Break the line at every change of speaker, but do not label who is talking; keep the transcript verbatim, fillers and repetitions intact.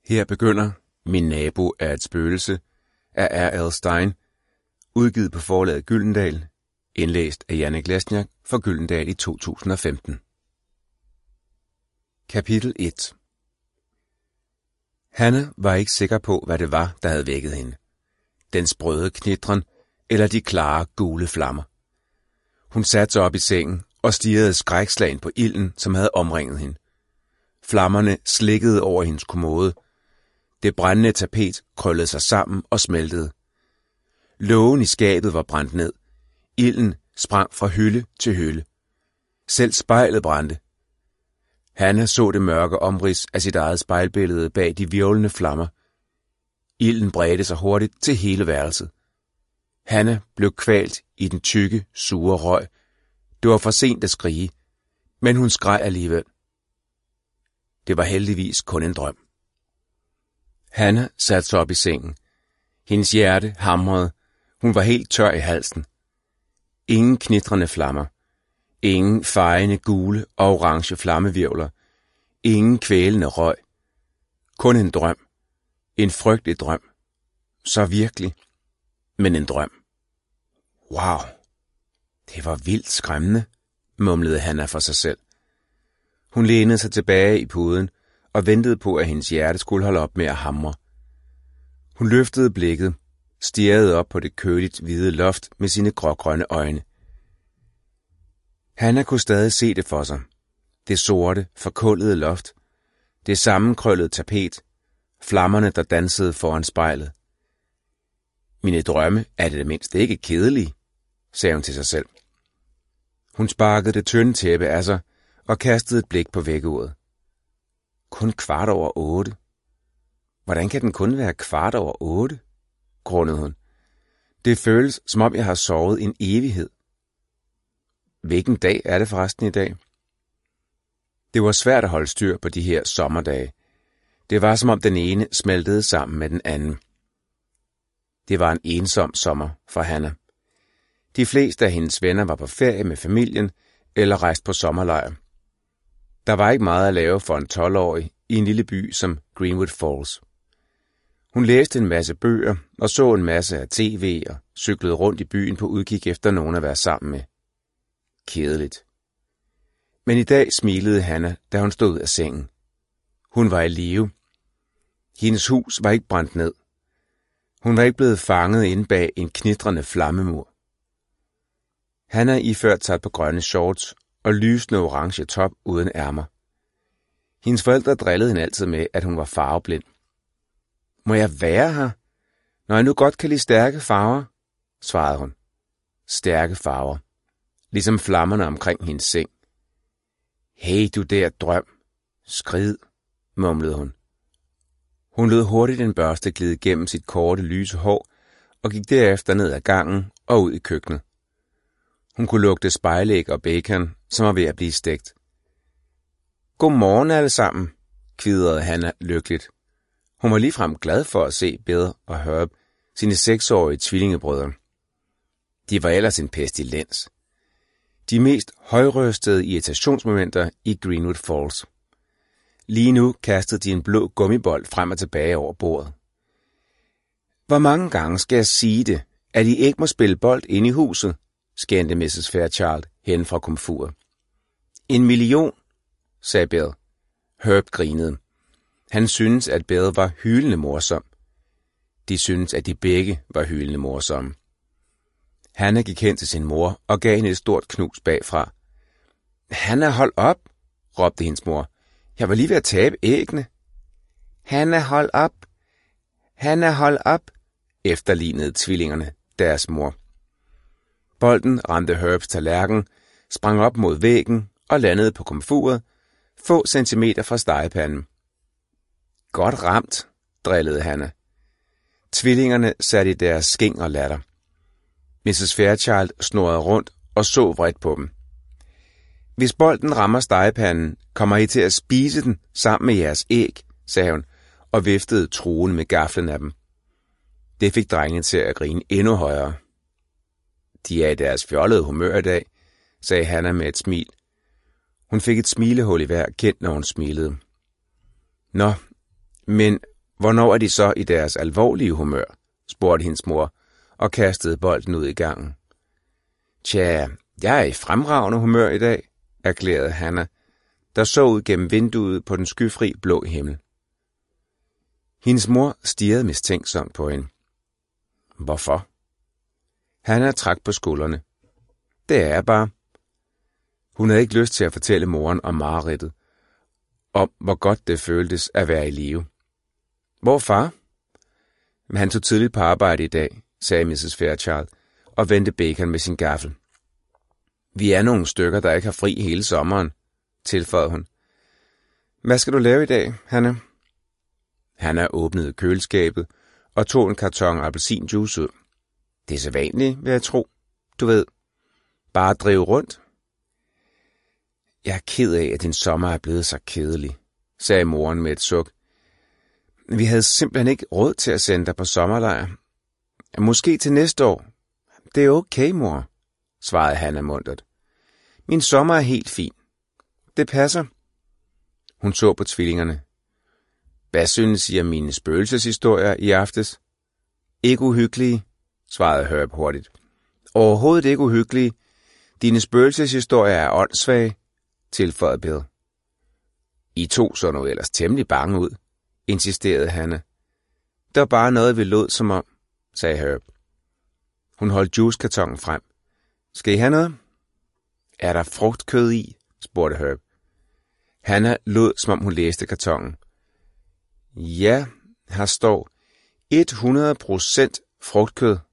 Her begynder Min nabo er et spøgelse af R L. Stine, udgivet på forlaget Gyldendal, indlæst af Janek Lesniak for Gyldendal i to tusind og femten. Kapitel et. Hanne var ikke sikker på, hvad det var, der havde vækket hende. Den sprøde knitren eller de klare, gule flammer. Hun satte sig op i sengen og stirrede skrækslagen på ilden, som havde omringet hende. Flammerne slikkede over hendes kommode. Det brændende tapet krøllede sig sammen og smeltede. Lågen i skabet var brændt ned. Ilden sprang fra hylde til hylde. Selv spejlet brændte. Hanne så det mørke omrids af sit eget spejlbillede bag de hvirvlende flammer. Ilden bredte sig hurtigt til hele værelset. Hanne blev kvalt i den tykke, sure røg. Det var for sent at skrige, men hun skreg alligevel. Det var heldigvis kun en drøm. Hanne satte sig op i sengen. Hendes hjerte hamrede. Hun var helt tør i halsen. Ingen knitrende flammer. Ingen fejende gule og orange flammevirvler. Ingen kvælende røg. Kun en drøm. En frygtelig drøm. Så virkelig. Men en drøm. Wow. Det var vildt skræmmende, mumlede Hanna for sig selv. Hun lænede sig tilbage i puden og ventede på, at hendes hjerte skulle holde op med at hamre. Hun løftede blikket, stirrede op på det køligt hvide loft med sine grågrønne øjne. Hanna kunne stadig se det for sig. Det sorte, forkullede loft. Det sammenkrøllede tapet. Flammerne, der dansede foran spejlet. Mine drømme er det mindste ikke kedelige, sagde hun til sig selv. Hun sparkede det tynde tæppe af sig og kastede et blik på vækkeuret. Kun kvart over otte. Hvordan kan den kun være kvart over otte? Grundede hun. Det føles, som om jeg har sovet en evighed. Hvilken dag er det forresten i dag? Det var svært at holde styr på de her sommerdage. Det var som om den ene smeltede sammen med den anden. Det var en ensom sommer for Hanna. De fleste af hendes venner var på ferie med familien eller rejst på sommerlejr. Der var ikke meget at lave for en tolv-årig i en lille by som Greenwood Falls. Hun læste en masse bøger og så en masse af tv og cyklede rundt i byen på udkig efter nogen at være sammen med. Kedeligt. Men i dag smilede Hanna, da hun stod af sengen. Hun var i live. Hendes hus var ikke brændt ned. Hun var ikke blevet fanget inde bag en knitrende flammemur. Hanna iførte sig på grønne shorts og lysende orange top uden ærmer. Hendes forældre drillede hende altid med, at hun var farveblind. Må jeg være her, når jeg nu godt kan lide stærke farver, svarede hun. Stærke farver. Ligesom flammerne omkring hendes seng. Hey, du der drøm. Skrid, mumlede hun. Hun lod hurtigt en børste glide gennem sit korte, lyse hår og gik derefter ned ad gangen og ud i køkkenet. Hun kunne lugte spejlæg og bacon, som var ved at blive stegt. Godmorgen alle sammen, kvidrede Hanna lykkeligt. Hun var ligefrem glad for at se Bill og Herb, sine seksårige tvillingebrødre. De var ellers en pestilens. De mest højrøstede irritationsmomenter i Greenwood Falls. Lige nu kastede de en blå gummibold frem og tilbage over bordet. Hvor mange gange skal jeg sige det, at I ikke må spille bold inde i huset, skændte missus Fairchild hen fra komfuret. En million, sagde Bill. Herb grinede. Han syntes, at Bill var hylende morsom. De syntes, at de begge var hylende morsomme. Hanna gik hen til sin mor og gav hende et stort knus bagfra. Hanna, hold op, råbte hendes mor. Jeg var lige ved at tabe æggene. Hanna, hold op. Hanna, hold op, efterlignede tvillingerne deres mor. Bolden ramte Herbs tallerken, sprang op mod væggen og landede på komfuret, få centimeter fra stegepanden. Godt ramt, drillede Hanna. Tvillingerne satte i deres skæng og latter. missus Fairchild snurrede rundt og så vredt på dem. Hvis bolden rammer stegepanden, kommer I til at spise den sammen med jeres æg, sagde hun, og viftede truende med gaflen af dem. Det fik drengene til at grine endnu højere. De er i deres fjollede humør i dag, sagde Hanna med et smil. Hun fik et smilehul i hver kind, når hun smilede. Nå, men Hvornår er de så i deres alvorlige humør? Spurgte hendes mor og kastede bolden ud i gangen. Tja, jeg er i fremragende humør i dag, erklærede Hannah, der så ud gennem vinduet på den skyfri blå himmel. Hendes mor stirrede mistænksomt på hende. Hvorfor? Hannah trak på skuldrene. Det er jeg bare. Hun havde ikke lyst til at fortælle moren om mareridtet, om hvor godt det føltes at være i live. Hvor far? Men han tog tidligt på arbejde i dag, sagde missus Fairchild og vendte bacon med sin gaffel. Vi er nogle stykker, der ikke har fri hele sommeren, tilføjede hun. Hvad skal du lave i dag, Hannah? Hannah åbnede køleskabet og tog en karton appelsinjuice ud. Det er så vanligt, vil jeg tro. Du ved, bare drive rundt. Jeg er ked af, at din sommer er blevet så kedelig, sagde moren med et suk. Vi havde simpelthen ikke råd til at sende dig på sommerlejr. Måske til næste år. Det er okay, mor, svarede Hannah muntert. Min sommer er helt fin. Det passer. Hun så på tvillingerne. Hvad synes I om mine spøgelseshistorier i aftes? Ikke uhyggelige, svarede Herb hurtigt. Overhovedet ikke uhyggelige. Dine spøgelseshistorier er åndssvage, tilføjede Bill. I to så nu ellers temmelig bange ud, insisterede Hannah. Det var bare noget, vi lod som om, sagde Herb. Hun holdt juicekartonen frem. Skal I have noget? Er der frugtkød i? Spurgte Herb. Hannah lod, som om hun læste kartonen. Ja, her står hundrede procent frugtkød,